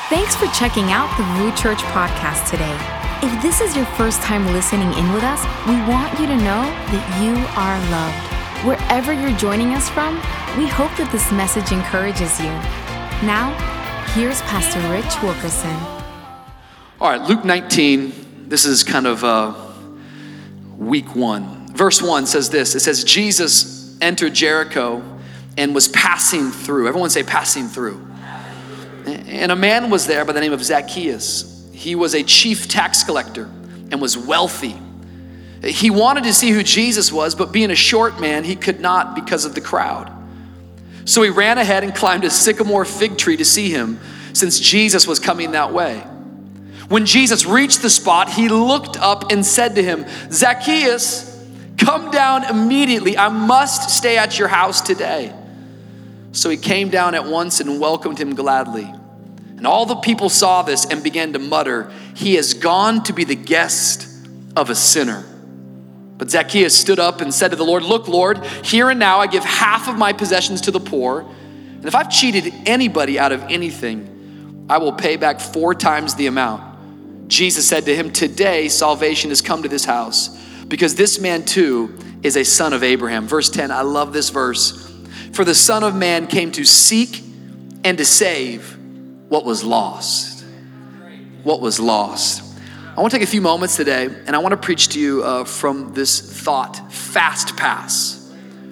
Thanks for checking out the Vue Church podcast today. If this is your first time listening in with us, we want you to know that you are loved. Wherever you're joining us from, we hope that this message encourages you. Now, here's Pastor Rich Wilkerson. All right, Luke 19, this is kind of week 1. Verse 1 says this, it says, Jesus entered Jericho and was passing through. Everyone say passing through. And a man was there by the name of Zacchaeus. He was a chief tax collector and was wealthy. He wanted to see who Jesus was, but being a short man, he could not because of the crowd. So he ran ahead and climbed a sycamore fig tree to see him, since Jesus was coming that way. When Jesus reached the spot, he looked up and said to him, Zacchaeus, come down immediately. I must stay at your house today. So he came down at once and welcomed him gladly. And all the people saw this and began to mutter, he has gone to be the guest of a sinner. But Zacchaeus stood up and said to the Lord, look, Lord, here and now I give half of my possessions to the poor. And if I've cheated anybody out of anything, I will pay back 4 times the amount. Jesus said to him, today salvation has come to this house, because this man too is a son of Abraham. Verse 10, I love this verse. For the Son of Man came to seek and to save what was lost. What was lost. I want to take a few moments today, and I want to preach to you from this thought, fast pass.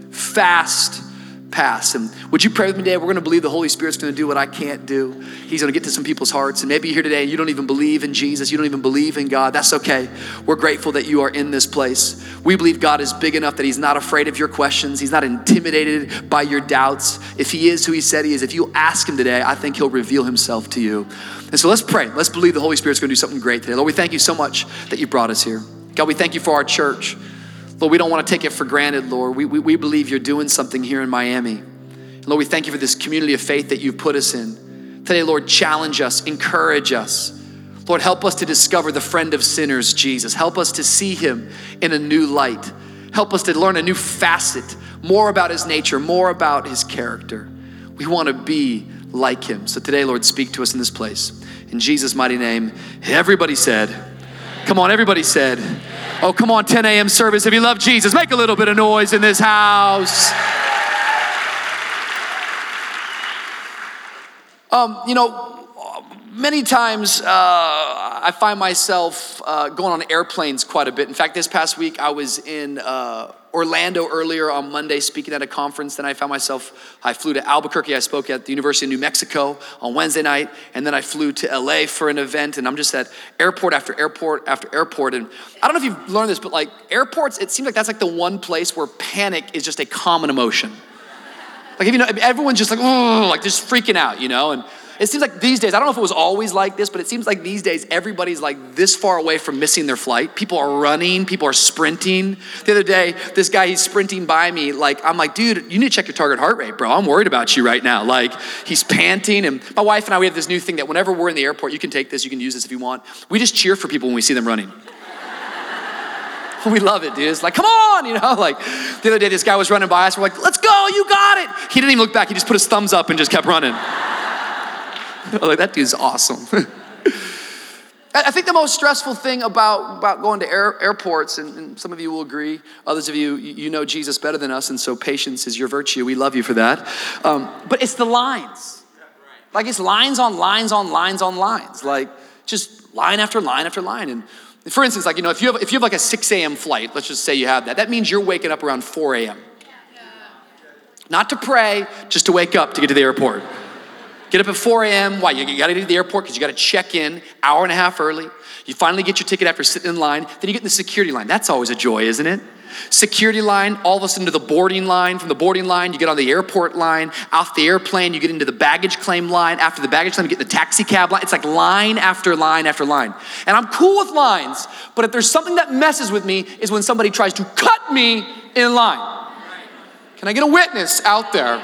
Fast pass. And would you pray with me today? We're going to believe the Holy Spirit's going to do what I can't do. He's going to get to some people's hearts. And maybe you're here today and you don't even believe in Jesus. You don't even believe in God. That's okay. We're grateful that you are in this place. We believe God is big enough that he's not afraid of your questions. He's not intimidated by your doubts. If he is who he said he is, if you ask him today, I think he'll reveal himself to you. And so let's pray. Let's believe the Holy Spirit's going to do something great today. Lord, we thank you so much that you brought us here. God, we thank you for our church. Lord, we don't want to take it for granted, Lord. We believe you're doing something here in Miami. Lord, we thank you for this community of faith that you've put us in. Today, Lord, challenge us, encourage us. Lord, help us to discover the friend of sinners, Jesus. Help us to see him in a new light. Help us to learn a new facet, more about his nature, more about his character. We want to be like him. So today, Lord, speak to us in this place. In Jesus' mighty name, everybody said, come on, everybody said, oh, come on, 10 a.m. service. If you love Jesus, make a little bit of noise in this house. Many times I find myself going on airplanes quite a bit. In fact, this past week I was in Orlando earlier on Monday speaking at a conference. Then I flew to Albuquerque. I spoke at the University of New Mexico on Wednesday night. And then I flew to LA for an event. And I'm just at airport after airport after airport. And I don't know if you've learned this, but like airports, it seems like that's like the one place where panic is just a common emotion. Like, everyone's just like, oh, like just freaking out, And it seems like these days, I don't know if it was always like this, but it seems like these days, everybody's like this far away from missing their flight. People are running, people are sprinting. The other day, this guy, he's sprinting by me. Like, I'm like, dude, you need to check your target heart rate, bro. I'm worried about you right now. Like, he's panting. And my wife and I, we have this new thing that whenever we're in the airport, you can take this, you can use this if you want. We just cheer for people when we see them running. We love it, dude. It's like, come on, like the other day, this guy was running by us. We're like, let's go, you got it. He didn't even look back. He just put his thumbs up and just kept running. Like, that dude's awesome. I think the most stressful thing about going to airports, and some of you will agree, others of you know Jesus better than us, and so patience is your virtue. We love you for that. But it's the lines. Like, it's lines on lines on lines on lines. Like, just line after line after line. And for instance, like, if you have like a 6 a.m. flight, let's just say you have that means you're waking up around 4 a.m. Not to pray, just to wake up to get to the airport. Get up at 4 a.m. Why? You got to get to the airport because you got to check in hour and a half early. You finally get your ticket after sitting in line. Then you get in the security line. That's always a joy, isn't it? Security line, all of a sudden to the boarding line. From the boarding line, you get on the airport line. Off the airplane, you get into the baggage claim line. After the baggage claim, you get in the taxi cab line. It's like line after line after line. And I'm cool with lines, but if there's something that messes with me is when somebody tries to cut me in line. Can I get a witness out there?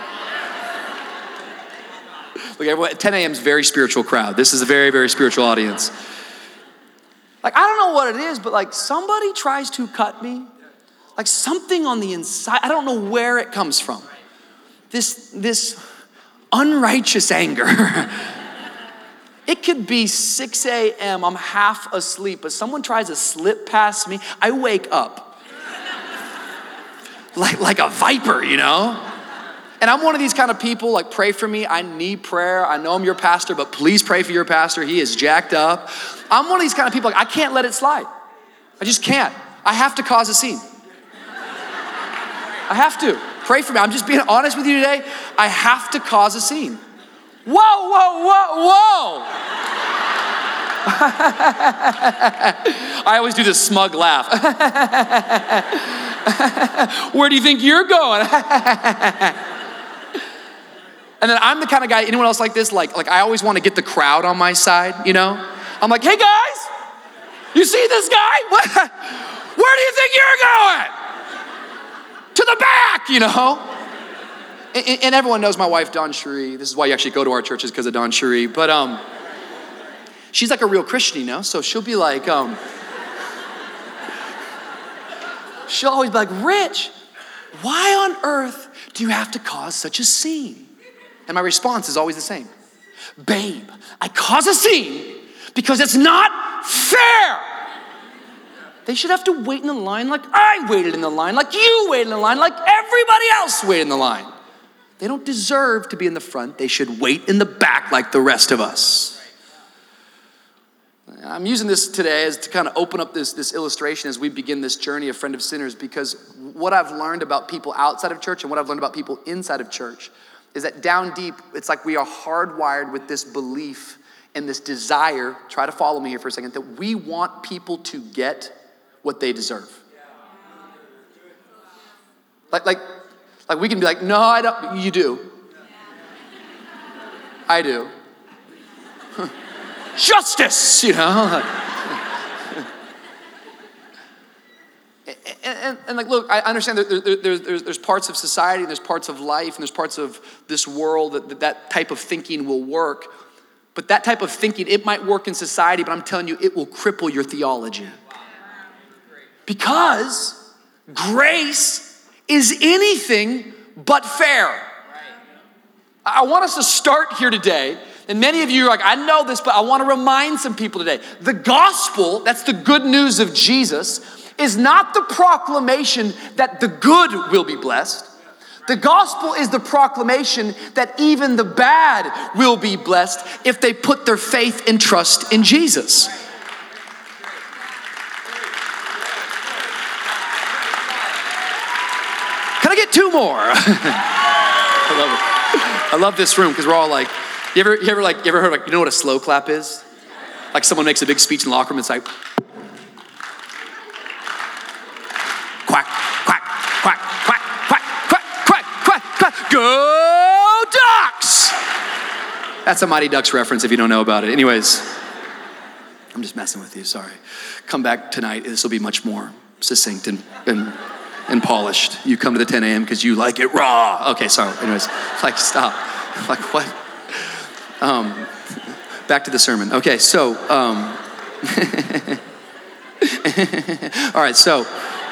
Look, everyone, 10 a.m. is a very spiritual crowd. This is a very, very spiritual audience. Like, I don't know what it is, but like somebody tries to cut me. Like something on the inside, I don't know where it comes from. This unrighteous anger. It could be 6 a.m., I'm half asleep, but someone tries to slip past me, I wake up. like a viper, you know? And I'm one of these kind of people, like, pray for me. I need prayer. I know I'm your pastor, but please pray for your pastor. He is jacked up. I'm one of these kind of people, like, I can't let it slide. I just can't. I have to cause a scene. I have to. Pray for me. I'm just being honest with you today. I have to cause a scene. Whoa, whoa, whoa, whoa. I always do this smug laugh. Where do you think you're going? And then I'm the kind of guy, anyone else like this? Like I always want to get the crowd on my side, you know? I'm like, hey guys, you see this guy? Where do you think you're going? To the back, you know? And everyone knows my wife, Dawn Cherie. This is why you actually go to our churches, because of Dawn Cherie. But she's like a real Christian, you know? So she'll be like, she'll always be like, Rich, why on earth do you have to cause such a scene? And my response is always the same. Babe, I cause a scene because it's not fair. They should have to wait in the line like I waited in the line, like you waited in the line, like everybody else waited in the line. They don't deserve to be in the front. They should wait in the back like the rest of us. I'm using this today as to kind of open up this illustration as we begin this journey of Friend of Sinners, because what I've learned about people outside of church and what I've learned about people inside of church is that down deep, it's like we are hardwired with this belief and this desire, try to follow me here for a second, that we want people to get what they deserve. Like we can be like, no, I don't, you do. I do. Justice, you know? And like, look, I understand that there's parts of society, and there's parts of life, and there's parts of this world that type of thinking will work. But that type of thinking, it might work in society, but I'm telling you, it will cripple your theology. Because grace is anything but fair. I want us to start here today. And many of you are like, I know this, but I want to remind some people today. The gospel, that's the good news of Jesus, is not the proclamation that the good will be blessed. The gospel is the proclamation that even the bad will be blessed if they put their faith and trust in Jesus. Can I get two more? I love it. I love this room because we're all like, you ever heard like, you know what a slow clap is? Like someone makes a big speech in the locker room, it's like, quack, quack, quack, quack, quack, quack, quack, quack, quack, go Ducks! That's a Mighty Ducks reference if you don't know about it. Anyways, I'm just messing with you, sorry. Come back tonight, this will be much more succinct and polished. You come to the 10 a.m. because you like it raw. Okay, sorry, anyways, like stop. Like what? Back to the sermon. Okay, so, all right, so,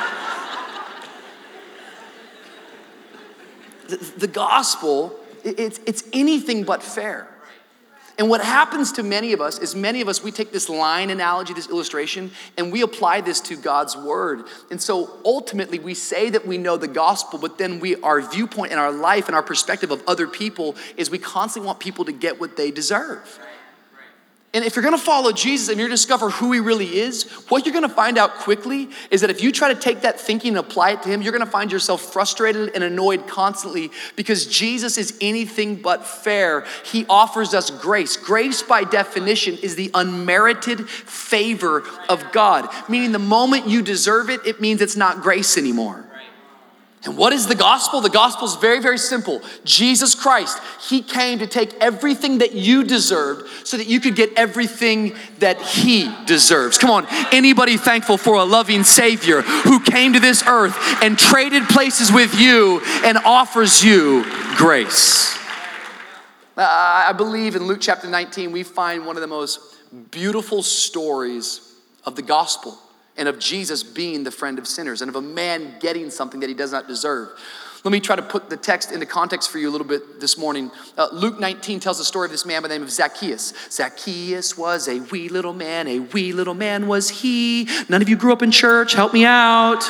the gospel, it's anything but fair. And what happens to many of us is we take this line analogy, this illustration, and we apply this to God's word. And so ultimately we say that we know the gospel, but then our viewpoint in our life and our perspective of other people is we constantly want people to get what they deserve. And if you're gonna follow Jesus and you're gonna discover who he really is, what you're gonna find out quickly is that if you try to take that thinking and apply it to him, you're gonna find yourself frustrated and annoyed constantly because Jesus is anything but fair. He offers us grace. Grace, by definition, is the unmerited favor of God, meaning the moment you deserve it, it means it's not grace anymore. And what is the gospel? The gospel is very, very simple. Jesus Christ, he came to take everything that you deserved so that you could get everything that he deserves. Come on, anybody thankful for a loving Savior who came to this earth and traded places with you and offers you grace? I believe in Luke chapter 19, we find one of the most beautiful stories of the gospel and of Jesus being the friend of sinners and of a man getting something that he does not deserve. Let me try to put the text into context for you a little bit this morning. Luke 19 tells the story of this man by the name of Zacchaeus. Zacchaeus was a wee little man was he. None of you grew up in church, help me out.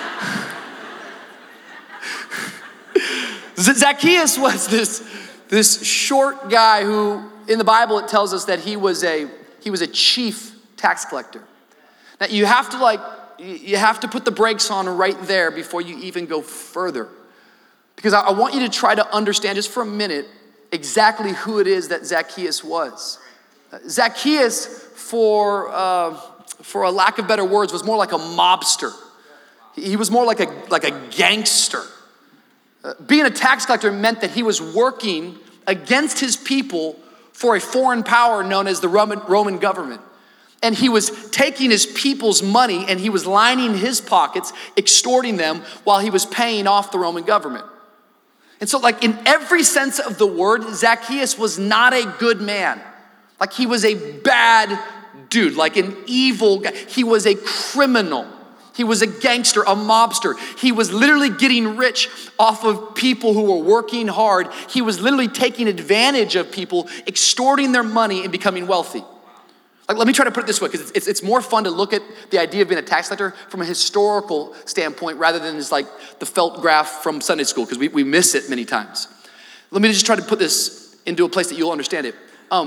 Zacchaeus was this short guy who, in the Bible, it tells us that he was a chief tax collector. Now you have to put the brakes on right there before you even go further. Because I want you to try to understand just for a minute exactly who it is that Zacchaeus was. Zacchaeus, for a lack of better words, was more like a mobster. He was more like a gangster. Being a tax collector meant that he was working against his people for a foreign power known as the Roman government. And he was taking his people's money and he was lining his pockets, extorting them while he was paying off the Roman government. And so like in every sense of the word, Zacchaeus was not a good man. Like he was a bad dude, like an evil guy. He was a criminal. He was a gangster, a mobster. He was literally getting rich off of people who were working hard. He was literally taking advantage of people, extorting their money and becoming wealthy. Like, let me try to put it this way, because it's more fun to look at the idea of being a tax collector from a historical standpoint rather than just like the felt graph from Sunday school, because we miss it many times. Let me just try to put this into a place that you'll understand it.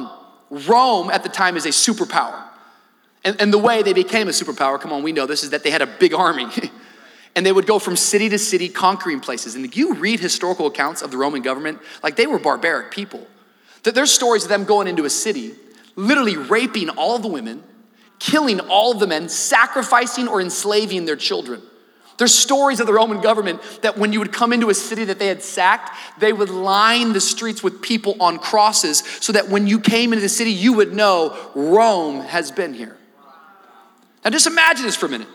Rome at the time is a superpower. And the way they became a superpower, come on, we know this, is that they had a big army. And they would go from city to city conquering places. And if you read historical accounts of the Roman government, like they were barbaric people. There's stories of them going into a city, literally raping all the women, killing all of the men, sacrificing or enslaving their children. There's stories of the Roman government that when you would come into a city that they had sacked, they would line the streets with people on crosses so that when you came into the city, you would know Rome has been here. Now just imagine this for a minute.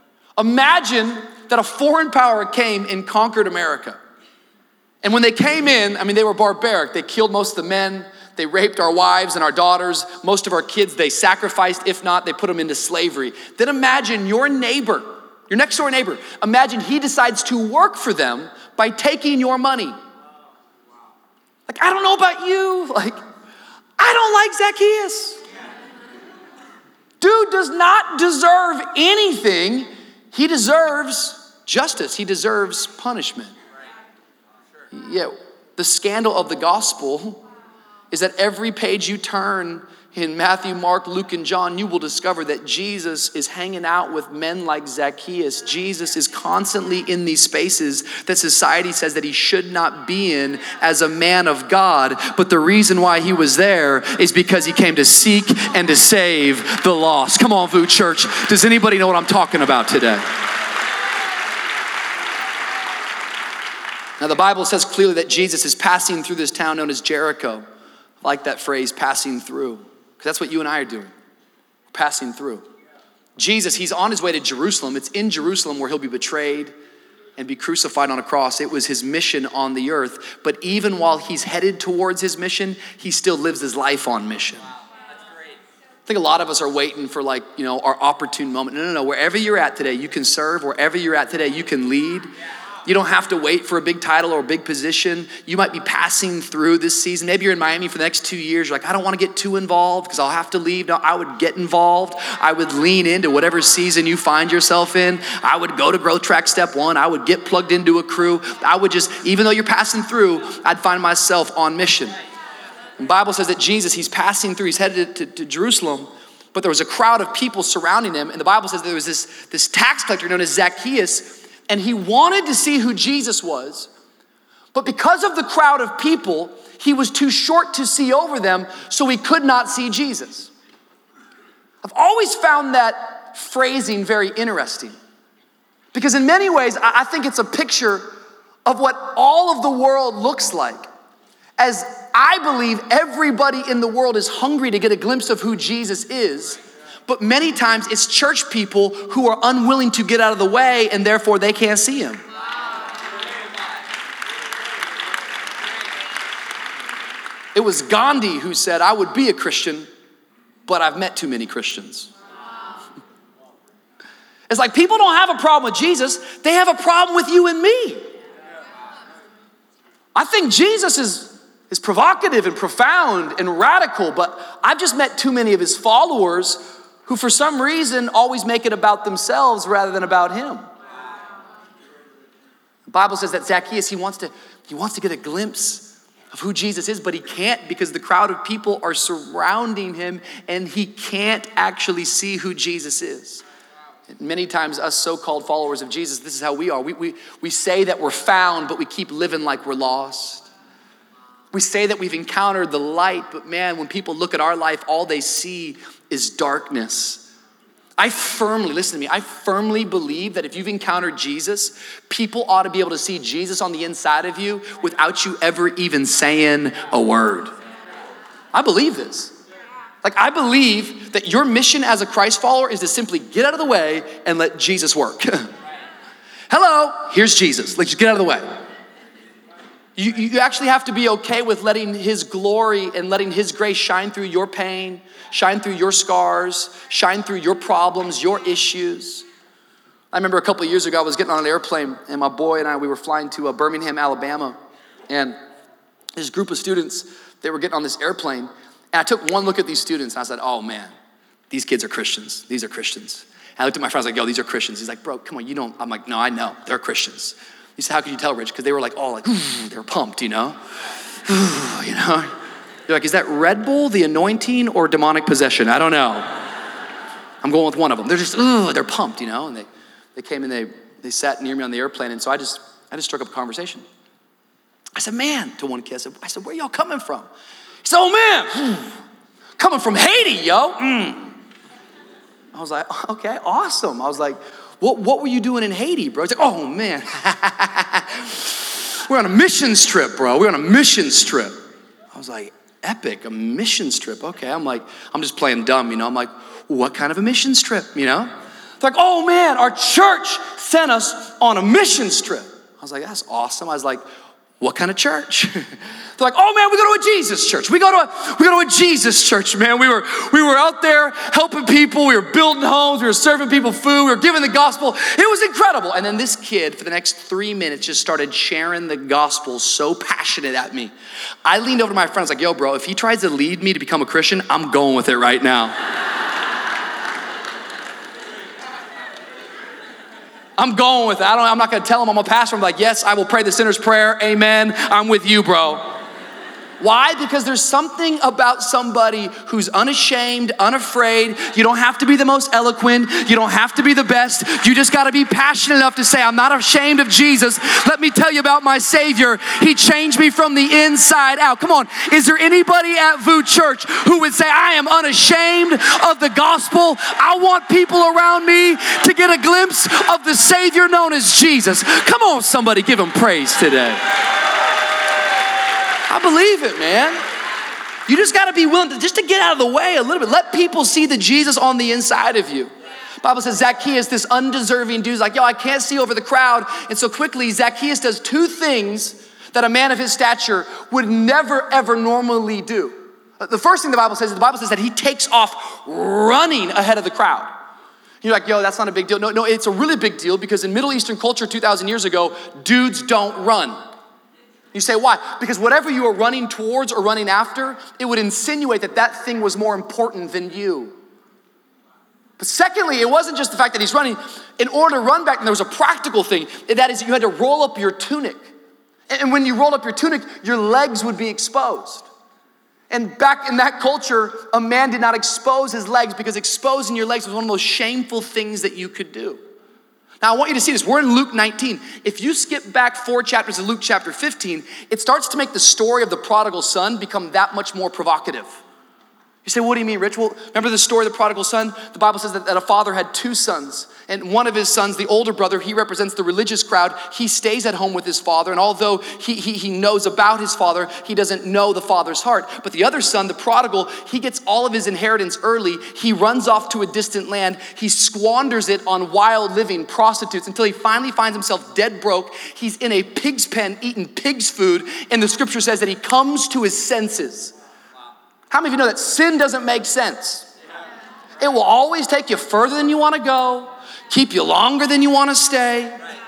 Imagine that a foreign power came and conquered America. And when they came in, I mean, they were barbaric. They killed most of the men. They raped our wives and our daughters. Most of our kids, they sacrificed. If not, they put them into slavery. Then imagine your neighbor, your next door neighbor. Imagine he decides to work for them by taking your money. Like, I don't know about you. Like, I don't like Zacchaeus. Dude does not deserve anything. He deserves justice. He deserves punishment. Yeah, the scandal of the gospel is that every page you turn in Matthew, Mark, Luke, and John, you will discover that Jesus is hanging out with men like Zacchaeus. Jesus is constantly in these spaces that society says that he should not be in as a man of God. But the reason why he was there is because he came to seek and to save the lost. Come on, VOUS Church. Does anybody know what I'm talking about today? Now, the Bible says clearly that Jesus is passing through this town known as Jericho. I like that phrase, passing through, because that's what you and I are doing, passing through. Jesus, he's on his way to Jerusalem. It's in Jerusalem where he'll be betrayed and be crucified on a cross. It was his mission on the earth. But even while he's headed towards his mission, he still lives his life on mission. I think a lot of us are waiting for our opportune moment. No. Wherever you're at today, you can serve. Wherever you're at today, you can lead. You don't have to wait for a big title or a big position. You might be passing through this season. Maybe you're in Miami for the next 2 years. You're like, I don't want to get too involved because I'll have to leave. No, I would get involved. I would lean into whatever season you find yourself in. I would go to Growth Track Step 1. I would get plugged into a crew. I would just, even though you're passing through, I'd find myself on mission. The Bible says that Jesus, he's passing through. He's headed to Jerusalem. But there was a crowd of people surrounding him. And the Bible says there was this tax collector known as Zacchaeus. And he wanted to see who Jesus was, but because of the crowd of people, he was too short to see over them, so he could not see Jesus. I've always found that phrasing very interesting, because in many ways, I think it's a picture of what all of the world looks like, as I believe everybody in the world is hungry to get a glimpse of who Jesus is. But many times it's church people who are unwilling to get out of the way and therefore they can't see him. It was Gandhi who said, I would be a Christian, but I've met too many Christians. It's like people don't have a problem with Jesus. They have a problem with you and me. I think Jesus is provocative and profound and radical, but I've just met too many of his followers who for some reason always make it about themselves rather than about him. The Bible says that Zacchaeus, he wants to get a glimpse of who Jesus is, but he can't because the crowd of people are surrounding him and he can't actually see who Jesus is. And many times us so-called followers of Jesus, this is how we are. We say that we're found, but we keep living like we're lost. We say that we've encountered the light, but man, when people look at our life, all they see is darkness. Listen to me, I firmly believe that if you've encountered Jesus, people ought to be able to see Jesus on the inside of you without you ever even saying a word. I believe this. Like, I believe that your mission as a Christ follower is to simply get out of the way and let Jesus work. Hello, here's Jesus. Like, just get out of the way. You actually have to be okay with letting his glory and letting his grace shine through your pain, shine through your scars, shine through your problems, your issues. I remember a couple of years ago, I was getting on an airplane and my boy and I, we were flying to Birmingham, Alabama. And this group of students, they were getting on this airplane. And I took one look at these students and I said, oh man, these kids are Christians. These are Christians. And I looked at my friend, I was like, yo, these are Christians. He's like, bro, come on, you don't. I'm like, no, I know, they're Christians. He said, how could you tell, Rich? Because they were like, all like, they were pumped, you know? You know? They're like, is that Red Bull, the anointing, or demonic possession? I don't know. I'm going with one of them. They're just, they're pumped, you know? And they came and they sat near me on the airplane. And so I just struck up a conversation. I said, man, to one kid, I said, where y'all coming from? He said, oh man, coming from Haiti, yo. I was like, okay, awesome. I was like, what were you doing in Haiti, bro? He's like, oh man, we're on a missions trip, bro. We're on a missions trip. I was like, epic, a missions trip. Okay, I'm like, I'm just playing dumb, you know? I'm like, what kind of a missions trip, you know? They're like, oh man, our church sent us on a missions trip. I was like, that's awesome. I was like, what kind of church? They're like, oh man, we go to a Jesus church. We go to a Jesus church, man. We were out there helping people. We were building homes. We were serving people food. We were giving the gospel. It was incredible. And then this kid, for the next 3 minutes, just started sharing the gospel so passionate at me. I leaned over to my friend. I was like, yo, bro, if he tries to lead me to become a Christian, I'm going with it right now. I'm going with it. I'm not going to tell him I'm a pastor. I'm like, yes, I will pray the sinner's prayer. Amen. I'm with you, bro. Why? Because there's something about somebody who's unashamed, unafraid. You don't have to be the most eloquent. You don't have to be the best. You just got to be passionate enough to say, I'm not ashamed of Jesus. Let me tell you about my Savior. He changed me from the inside out. Come on. Is there anybody at VOUS Church who would say, I am unashamed of the gospel? I want people around me to get a glimpse of the Savior known as Jesus. Come on, somebody, give him praise today. I believe it, man. You just got to be willing to get out of the way a little bit. Let people see the Jesus on the inside of you. The Bible says Zacchaeus, this undeserving dude's like, yo, I can't see over the crowd. And so quickly, Zacchaeus does two things that a man of his stature would never, ever normally do. The first thing the Bible says that he takes off running ahead of the crowd. You're like, yo, that's not a big deal. No, it's a really big deal because in Middle Eastern culture 2,000 years ago, dudes don't run. You say, why? Because whatever you are running towards or running after, it would insinuate that thing was more important than you. But secondly, it wasn't just the fact that he's running. In order to run back, there was a practical thing. That is, you had to roll up your tunic. And when you rolled up your tunic, your legs would be exposed. And back in that culture, a man did not expose his legs because exposing your legs was one of the most shameful things that you could do. Now, I want you to see this. We're in Luke 19. If you skip back 4 chapters to Luke chapter 15, it starts to make the story of the prodigal son become that much more provocative. You say, what do you mean, Rich? Well, remember the story of the prodigal son? The Bible says that a father had 2 sons. And one of his sons, the older brother, he represents the religious crowd. He stays at home with his father. And although he knows about his father, he doesn't know the father's heart. But the other son, the prodigal, he gets all of his inheritance early. He runs off to a distant land. He squanders it on wild living, prostitutes, until he finally finds himself dead broke. He's in a pig's pen eating pig's food. And the scripture says that he comes to his senses. How many of you know that sin doesn't make sense? It will always take you further than you want to go, keep you longer than you want to stay.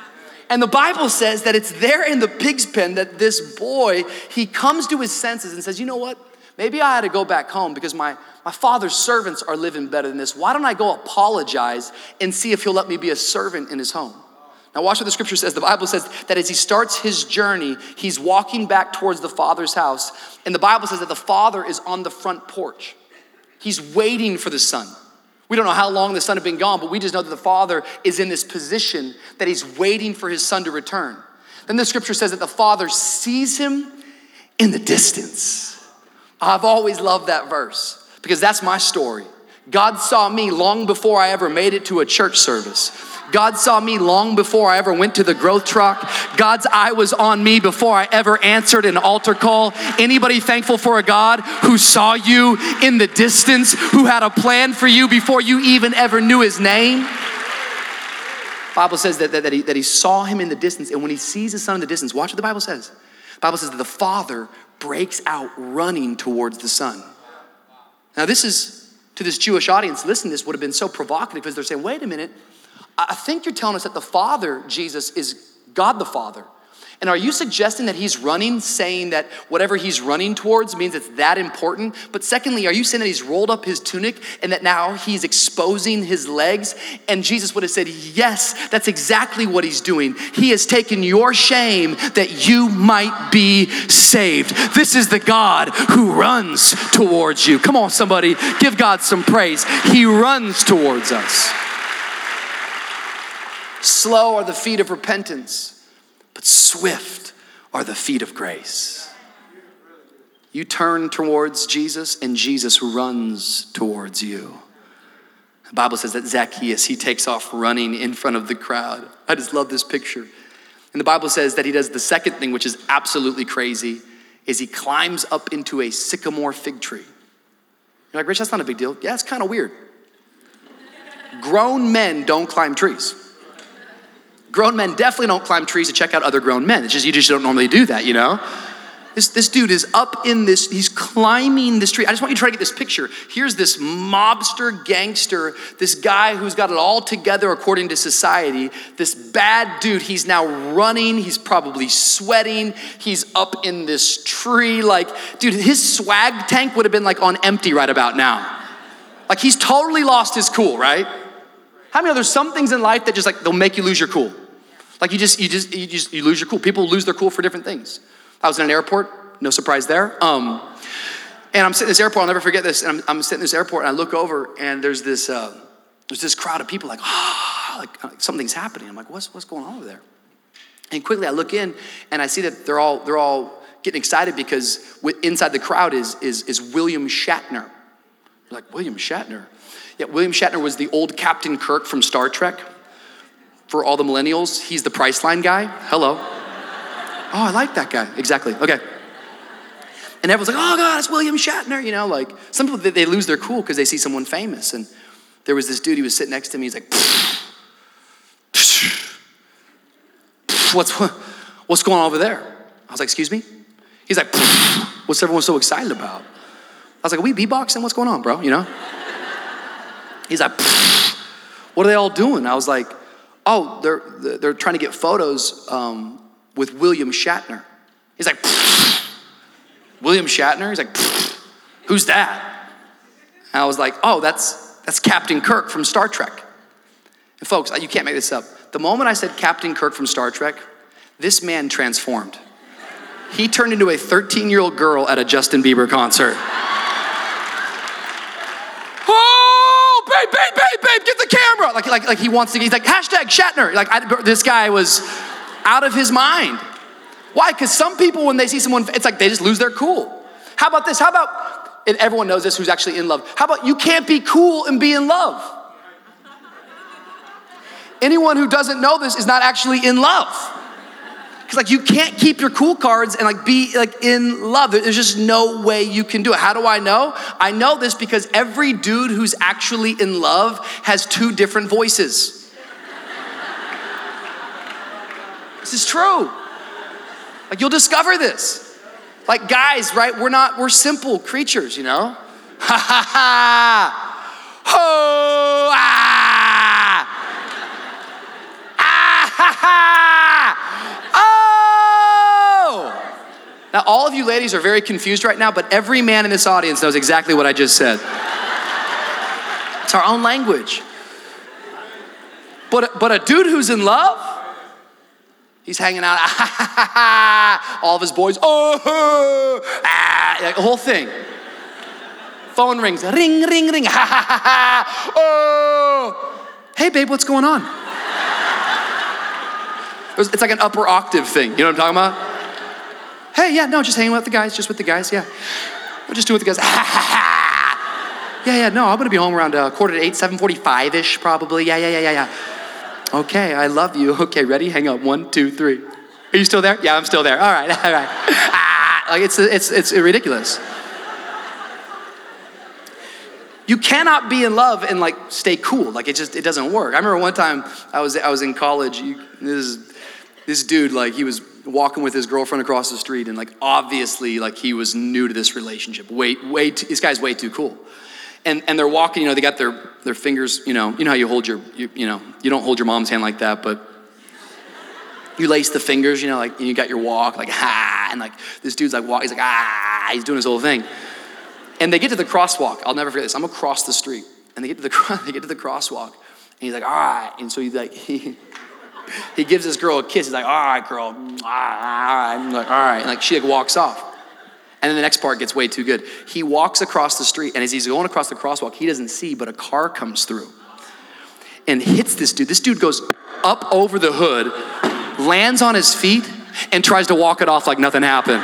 And the Bible says that it's there in the pig's pen that this boy, he comes to his senses and says, you know what? Maybe I had to go back home because my father's servants are living better than this. Why don't I go apologize and see if he'll let me be a servant in his home? Now watch what the scripture says. The Bible says that as he starts his journey, he's walking back towards the father's house. And the Bible says that the father is on the front porch. He's waiting for the son. We don't know how long the son had been gone, but we just know that the father is in this position that he's waiting for his son to return. Then the scripture says that the father sees him in the distance. I've always loved that verse because that's my story. God saw me long before I ever made it to a church service. God saw me long before I ever went to the growth truck. God's eye was on me before I ever answered an altar call. Anybody thankful for a God who saw you in the distance, who had a plan for you before you even ever knew his name? Bible says that he saw him in the distance, and when he sees his son in the distance, watch what the Bible says. The Bible says that the father breaks out running towards the son. Now this is, to this Jewish audience, listen, this would have been so provocative because they're saying, wait a minute, I think you're telling us that the Father, Jesus, is God the Father. And are you suggesting that he's running, saying that whatever he's running towards means it's that important? But secondly, are you saying that he's rolled up his tunic and that now he's exposing his legs? And Jesus would have said, yes, that's exactly what he's doing. He has taken your shame that you might be saved. This is the God who runs towards you. Come on, somebody, give God some praise. He runs towards us. Slow are the feet of repentance, but swift are the feet of grace. You turn towards Jesus and Jesus runs towards you. The Bible says that Zacchaeus, he takes off running in front of the crowd. I just love this picture. And the Bible says that he does the second thing, which is absolutely crazy, is he climbs up into a sycamore fig tree. You're like, Rich, that's not a big deal. Yeah, it's kind of weird. Grown men don't climb trees. Grown men definitely don't climb trees to check out other grown men. It's just, you just don't normally do that, you know? This dude is up in this, he's climbing this tree. I just want you to try to get this picture. Here's this mobster gangster, this guy who's got it all together according to society. This bad dude, he's now running. He's probably sweating. He's up in this tree. Like, dude, his swag tank would have been like on empty right about now. Like he's totally lost his cool, right? How many know there's some things in life that just like, they'll make you lose your cool? Like you lose your cool. People lose their cool for different things. I was in an airport, no surprise there. And I'm sitting in this airport, I'll never forget this. And I'm sitting in this airport and I look over and there's this crowd of people like like something's happening. I'm like, what's going on over there? And quickly I look in and I see that they're all getting excited because inside the crowd is William Shatner. You're like, William Shatner? Yeah, William Shatner was the old Captain Kirk from Star Trek. For all the millennials, he's the Priceline guy. Hello. Oh, I like that guy. Exactly. Okay. And everyone's like, oh God, it's William Shatner. You know, like some people, they lose their cool because they see someone famous. And there was this dude, he was sitting next to me. He's like, what's going on over there? I was like, excuse me? He's like, what's everyone so excited about? I was like, are we beatboxing? What's going on, bro? You know? He's like, what are they all doing? I was like, oh, they're trying to get photos with William Shatner. He's like, William Shatner? He's like, who's that? And I was like, oh, that's Captain Kirk from Star Trek. And folks, you can't make this up. The moment I said Captain Kirk from Star Trek, this man transformed. He turned into a 13-year-old girl at a Justin Bieber concert. Babe, get the camera. Like he wants to, he's like, hashtag Shatner. Like this guy was out of his mind. Why? Because some people, when they see someone, it's like they just lose their cool. How about this? How about, and everyone knows this who's actually in love. How about you can't be cool and be in love? Anyone who doesn't know this is not actually in love. Because like you can't keep your cool cards and like be like in love. There's just no way you can do it. How do I know? I know this because every dude who's actually in love has two different voices. This is true. Like you'll discover this. Like guys, right? We're simple creatures, you know? Ha ha ha. Ho ah. Ah ha ha. Now, all of you ladies are very confused right now, but every man in this audience knows exactly what I just said. It's our own language. But a dude who's in love, he's hanging out, all of his boys, like the whole thing. Phone rings, ring, ring, ring, oh. Hey babe, what's going on? It's like an upper octave thing, you know what I'm talking about? Hey, yeah, no, just hanging with the guys, yeah. We'll just do it with the guys, Yeah, no, I'm gonna be home around 7:45, 7:45-ish probably, yeah. Okay, I love you. Okay, ready? Hang up, 1, 2, 3. Are you still there? Yeah, I'm still there. All right. Like it's ridiculous. You cannot be in love and like stay cool. Like it doesn't work. I remember one time I was in college. This dude, like he was walking with his girlfriend across the street, and like obviously like he was new to this relationship. This guy's way too cool. And they're walking, they got their fingers, you know how you hold you don't hold your mom's hand like that, but you lace the fingers, like you got your walk, like and like this dude's like he's like he's doing his whole thing. And they get to the crosswalk. I'll never forget this. I'm across the street, and they get to the crosswalk, and he's like, all right, and so he gives this girl a kiss. He's like, all right, girl, all right. I'm like, all right, and like she like walks off. And then the next part gets way too good. He walks across the street, and as he's going across the crosswalk, he doesn't see, but a car comes through and hits this dude. This dude goes up over the hood, lands on his feet, and tries to walk it off like nothing happened.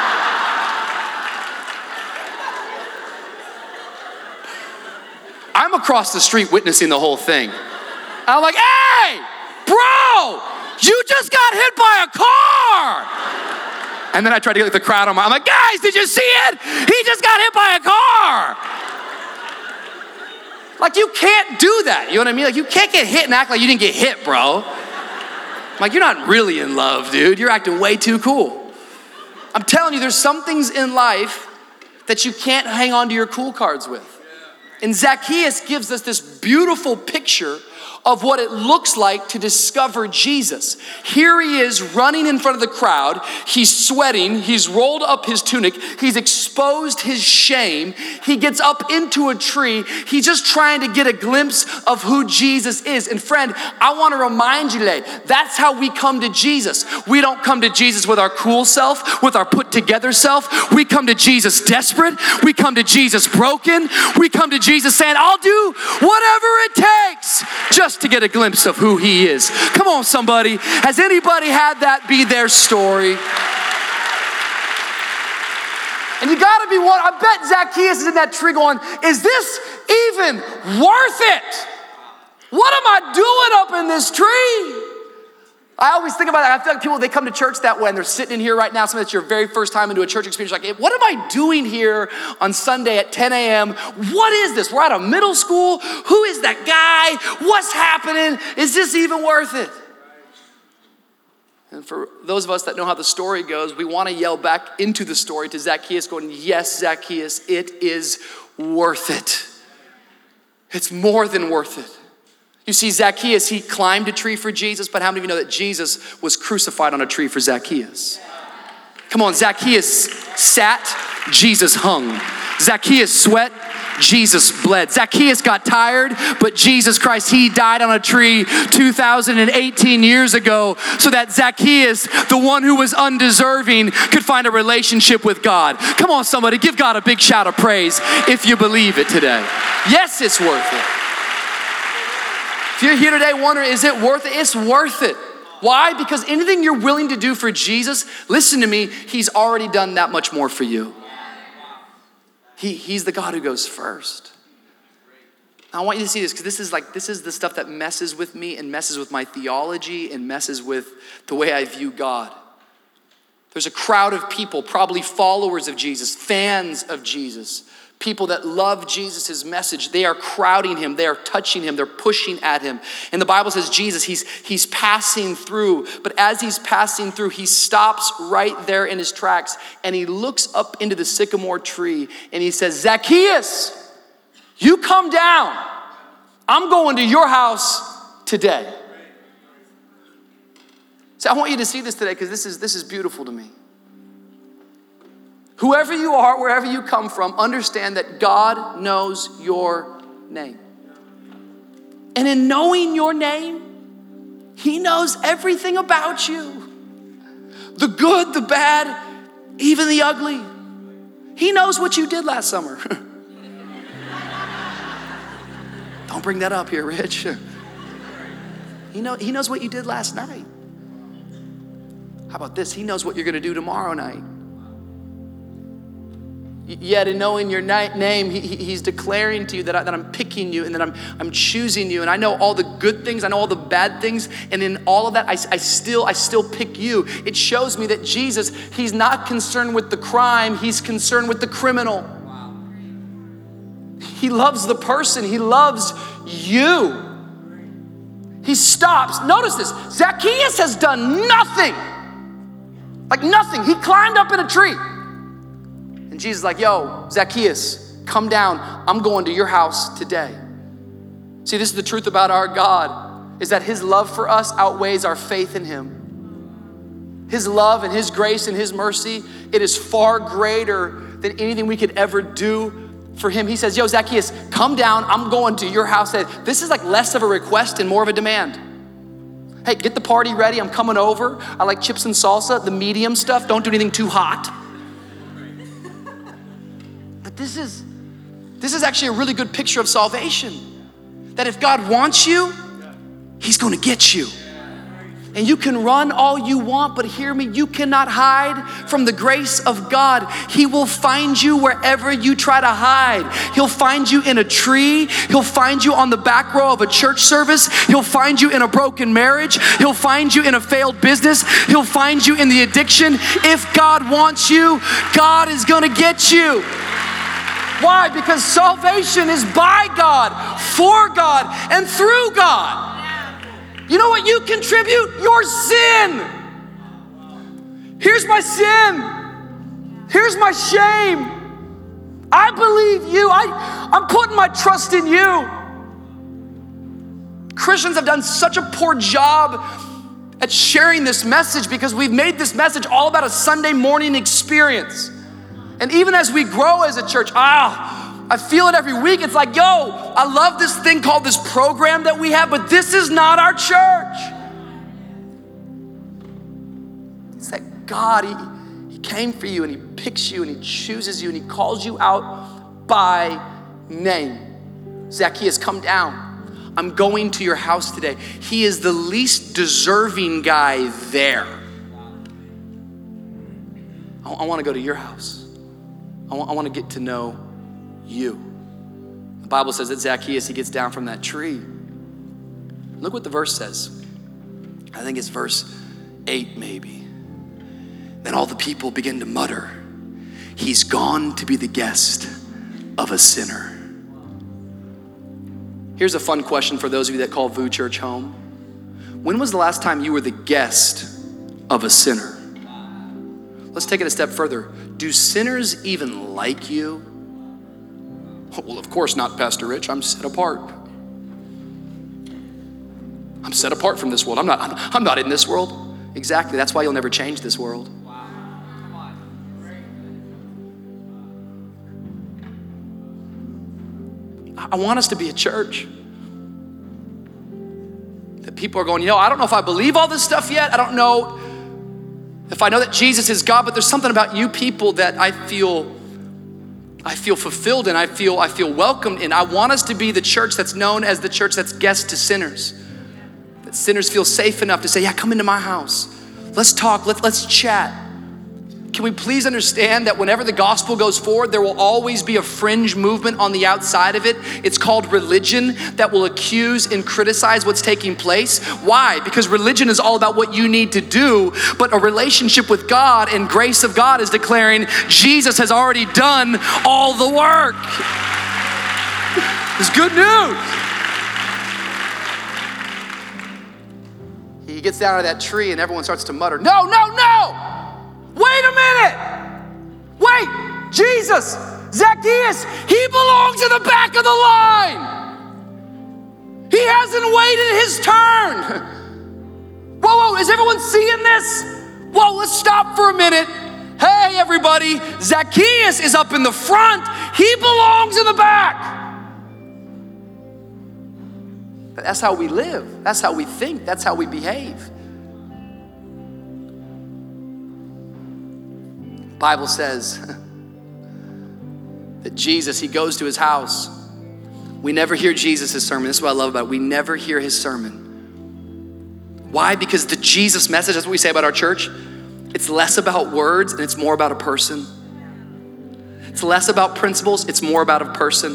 I'm across the street witnessing the whole thing. I'm like, hey, bro, you just got hit by a car. And then I tried to get the crowd on I'm like, guys, did you see it? He just got hit by a car. Like, you can't do that. You know what I mean? Like, you can't get hit and act like you didn't get hit, bro. I'm like, you're not really in love, dude. You're acting way too cool. I'm telling you, there's some things in life that you can't hang on to your cool cards with. And Zacchaeus gives us this beautiful picture of what it looks like to discover Jesus. Here he is running in front of the crowd. He's sweating. He's rolled up his tunic. He's exposed his shame. He gets up into a tree. He's just trying to get a glimpse of who Jesus is. And friend, I want to remind you today, that's how we come to Jesus. We don't come to Jesus with our cool self, with our put together self. We come to Jesus desperate. We come to Jesus broken. We come to Jesus saying, I'll do whatever it takes just to get a glimpse of who he is. Come on, somebody. Has anybody had that be their story? And you gotta be one. I bet Zacchaeus is in that tree going, is this even worth it? What am I doing up in this tree? I always think about that. I feel like people, they come to church that way and they're sitting in here right now. Some of it's your very first time into a church experience. Like, hey, what am I doing here on Sunday at 10 a.m.? What is this? We're out of middle school. Who is that guy? What's happening? Is this even worth it? And for those of us that know how the story goes, we want to yell back into the story to Zacchaeus going, yes, Zacchaeus, it is worth it. It's more than worth it. You see, Zacchaeus, he climbed a tree for Jesus, but how many of you know that Jesus was crucified on a tree for Zacchaeus? Come on, Zacchaeus sat, Jesus hung. Zacchaeus sweat, Jesus bled. Zacchaeus got tired, but Jesus Christ, he died on a tree 2018 years ago so that Zacchaeus, the one who was undeserving, could find a relationship with God. Come on, somebody, give God a big shout of praise if you believe it today. Yes, it's worth it. If you're here today wondering, is it worth it? It's worth it. Why? Because anything you're willing to do for Jesus, listen to me, he's already done that much more for you. He's the God who goes first. Now, I want you to see this because this is the stuff that messes with me and messes with my theology and messes with the way I view God. There's a crowd of people, probably followers of Jesus, fans of Jesus, people that love Jesus' message. They are crowding him. They are touching him. They're pushing at him. And the Bible says Jesus, he's passing through. But as he's passing through, he stops right there in his tracks. And he looks up into the sycamore tree. And he says, Zacchaeus, you come down. I'm going to your house today. So I want you to see this today because this is beautiful to me. Whoever you are, wherever you come from, understand that God knows your name. And in knowing your name, he knows everything about you. The good, the bad, even the ugly. He knows what you did last summer. Don't bring that up here, Rich. He knows what you did last night. How about this? He knows what you're gonna do tomorrow night. Yet in knowing your name, he's declaring to you that I'm picking you and that I'm choosing you. And I know all the good things, I know all the bad things. And in all of that, I still pick you. It shows me that Jesus, he's not concerned with the crime, he's concerned with the criminal. Wow. He loves the person, he loves you. He stops. Notice this, Zacchaeus has done nothing. Like nothing. He climbed up in a tree. And Jesus is like, yo, Zacchaeus, come down. I'm going to your house today. See, this is the truth about our God, is that his love for us outweighs our faith in him. His love and his grace and his mercy, it is far greater than anything we could ever do for him. He says, yo, Zacchaeus, come down. I'm going to your house today. This is like less of a request and more of a demand. Hey, get the party ready. I'm coming over. I like chips and salsa, the medium stuff. Don't do anything too hot. But this is actually a really good picture of salvation. That if God wants you, he's gonna get you. And you can run all you want, but hear me, you cannot hide from the grace of God. He will find you wherever you try to hide. He'll find you in a tree. He'll find you on the back row of a church service. He'll find you in a broken marriage. He'll find you in a failed business. He'll find you in the addiction. If God wants you, God is gonna get you. Why? Because salvation is by God, for God, and through God. You know what you contribute? Your sin. Here's my sin. Here's my shame. I believe you. I'm putting my trust in you. Christians have done such a poor job at sharing this message because we've made this message all about a Sunday morning experience. And even as we grow as a church, I feel it every week. It's like, yo, I love this thing called this program that we have, but this is not our church. It's that God, he came for you and he picks you and he chooses you and he calls you out by name. Zacchaeus, come down. I'm going to your house today. He is the least deserving guy there. I want to go to your house. I want to get to know you. The Bible says that Zacchaeus, he gets down from that tree. Look what the verse says. I think it's verse 8 maybe. Then all the people begin to mutter, he's gone to be the guest of a sinner. Here's a fun question for those of you that call VOO Church home. When was the last time you were the guest of a sinner? Let's take it a step further. Do sinners even like you? Well, of course not, Pastor Rich. I'm set apart. I'm set apart from this world. I'm not in this world. Exactly. That's why you'll never change this world. I want us to be a church that people are going, I don't know if I believe all this stuff yet. I don't know if I know that Jesus is God, but there's something about you people that I feel fulfilled and I feel welcomed in. I want us to be the church that's known as the church that's guest to sinners. That sinners feel safe enough to say, yeah, come into my house. Let's talk, let's chat. Can we please understand that whenever the gospel goes forward, there will always be a fringe movement on the outside of it. It's called religion that will accuse and criticize what's taking place. Why? Because religion is all about what you need to do, but a relationship with God and grace of God is declaring Jesus has already done all the work. It's good news. He gets down to that tree and everyone starts to mutter, no. Wait a minute. Wait, Jesus, Zacchaeus, he belongs in the back of the line. He hasn't waited his turn. Whoa, is everyone seeing this? Whoa, let's stop for a minute. Hey, everybody, Zacchaeus is up in the front. He belongs in the back. But that's how we live. That's how we think. That's how we behave. The Bible says that Jesus, he goes to his house. We never hear Jesus' sermon. This is what I love about it. We never hear his sermon. Why? Because the Jesus message, that's what we say about our church. It's less about words and it's more about a person. It's less about principles, it's more about a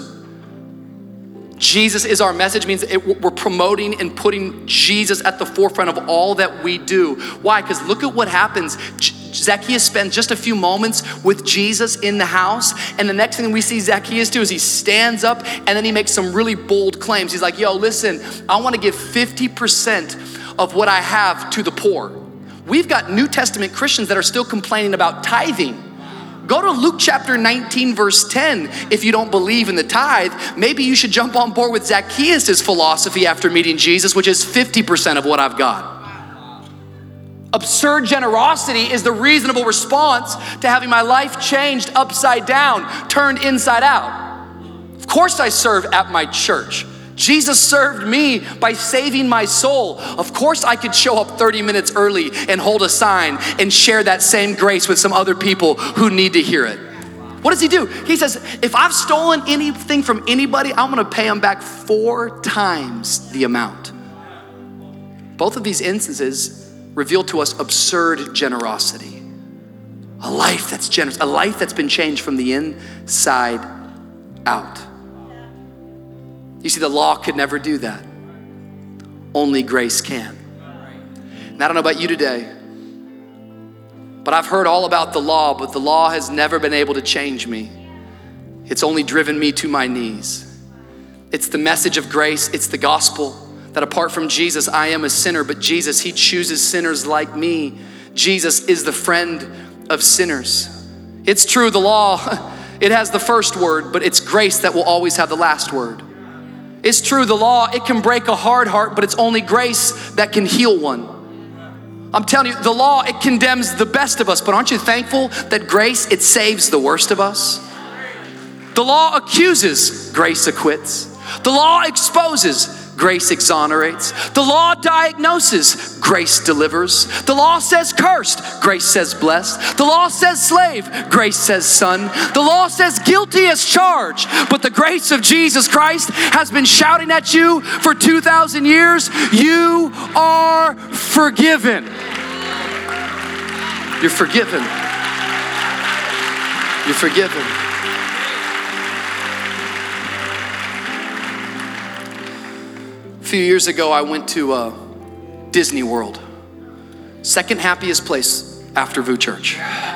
person. Jesus is our message, means we're promoting and putting Jesus at the forefront of all that we do. Why? Because look at what happens. Zacchaeus spends just a few moments with Jesus in the house, and the next thing we see Zacchaeus do is he stands up and then he makes some really bold claims. He's like, yo, listen, I want to give 50% of what I have to the poor. We've got New Testament Christians that are still complaining about tithing. Go to Luke chapter 19, verse 10. If you don't believe in the tithe, maybe you should jump on board with Zacchaeus' philosophy after meeting Jesus, which is 50% of what I've got. Absurd generosity is the reasonable response to having my life changed upside down, turned inside out. Of course I serve at my church. Jesus served me by saving my soul. Of course I could show up 30 minutes early and hold a sign and share that same grace with some other people who need to hear it. What does he do? He says, if I've stolen anything from anybody, I'm gonna pay them back 4 times the amount. Both of these instances reveal to us absurd generosity. A life that's generous, a life that's been changed from the inside out. You see, the law could never do that. Only grace can. And I don't know about you today, but I've heard all about the law, but the law has never been able to change me. It's only driven me to my knees. It's the message of grace. It's the gospel that apart from Jesus, I am a sinner, but Jesus, he chooses sinners like me. Jesus is the friend of sinners. It's true, the law, it has the first word, but it's grace that will always have the last word. It's true, the law, it can break a hard heart, but it's only grace that can heal one. I'm telling you, the law, it condemns the best of us, but aren't you thankful that grace, it saves the worst of us? The law accuses, grace acquits. The law exposes, grace exonerates. The law diagnoses, grace delivers. The law says cursed, grace says blessed. The law says slave, grace says son. The law says guilty as charged, but the grace of Jesus Christ has been shouting at you for 2,000 years. You are forgiven. You're forgiven. You're forgiven. A few years ago, I went to Disney World. Second happiest place after VU Church.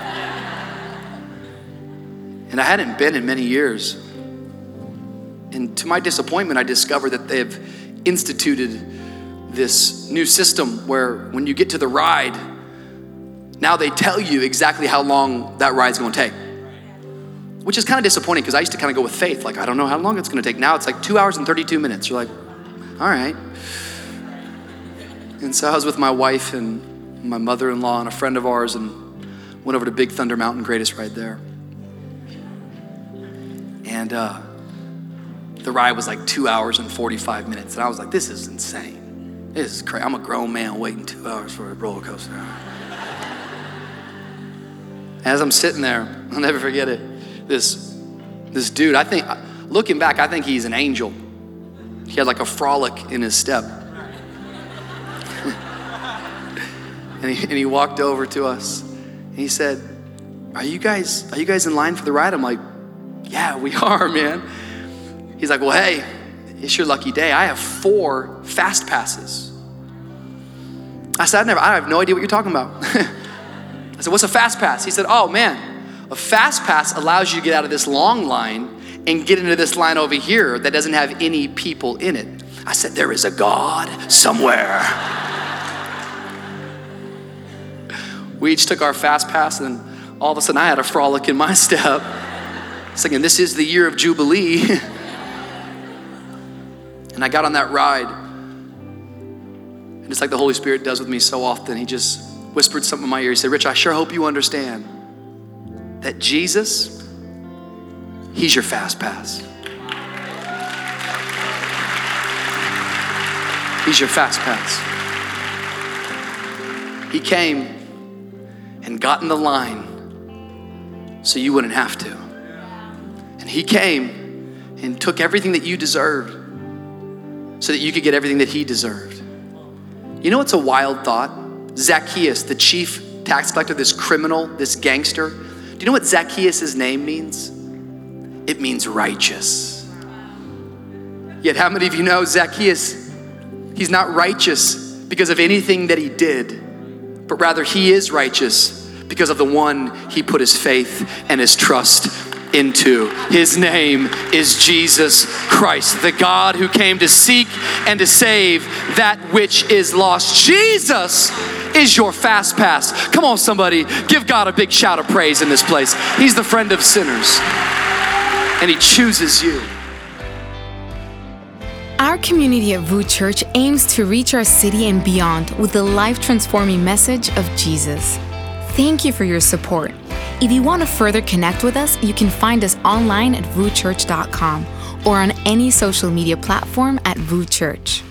And I hadn't been in many years. And to my disappointment, I discovered that they've instituted this new system where when you get to the ride, now they tell you exactly how long that ride's gonna take. Which is kind of disappointing because I used to kind of go with faith. Like, I don't know how long it's gonna take. Now it's like 2 hours and 32 minutes. You're like, all right. And so I was with my wife and my mother-in-law and a friend of ours and went over to Big Thunder Mountain, greatest ride there. And the ride was like 2 hours and 45 minutes. And I was like, this is insane. This is crazy. I'm a grown man waiting 2 hours for a roller coaster. As I'm sitting there, I'll never forget it. This dude, I think, looking back, I think he's an angel. He had like a frolic in his step. and he walked over to us and he said, are you guys in line for the ride? I'm like, yeah, we are, man. He's like, well, hey, it's your lucky day. I have 4 fast passes. I said, I have no idea what you're talking about. I said, what's a fast pass? He said, oh man, a fast pass allows you to get out of this long line and get into this line over here that doesn't have any people in it. I said, there is a God somewhere. We each took our fast pass and all of a sudden I had a frolic in my step, singing, this is the year of Jubilee. And I got on that ride. And it's like the Holy Spirit does with me so often. He just whispered something in my ear. He said, Rich, I sure hope you understand that Jesus, he's your fast pass. He's your fast pass. He came and got in the line so you wouldn't have to. And he came and took everything that you deserved so that you could get everything that he deserved. You know what's a wild thought? Zacchaeus, the chief tax collector, this criminal, this gangster. Do you know what Zacchaeus' name means? It means righteous. Yet how many of you know Zacchaeus, he's not righteous because of anything that he did, but rather he is righteous because of the one he put his faith and his trust into. His name is Jesus Christ, the God who came to seek and to save that which is lost. Jesus is your fast pass. Come on, somebody, give God a big shout of praise in this place. He's the friend of sinners, and he chooses you. Our community at VOUS Church aims to reach our city and beyond with the life-transforming message of Jesus. Thank you for your support. If you want to further connect with us, you can find us online at VOUSchurch.com or on any social media platform at VOUS Church.